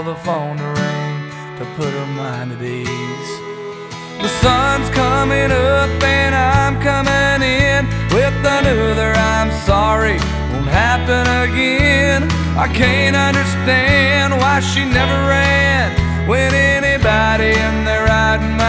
the phone to ring to put her mind at ease. The sun's coming up and I'm coming in with another I'm sorry won't happen again. I can't understand why she never ran when anybody in there riding my